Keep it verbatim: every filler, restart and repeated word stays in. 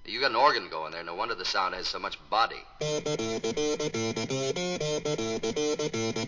You got an organ going there. No wonder the sound has so much body.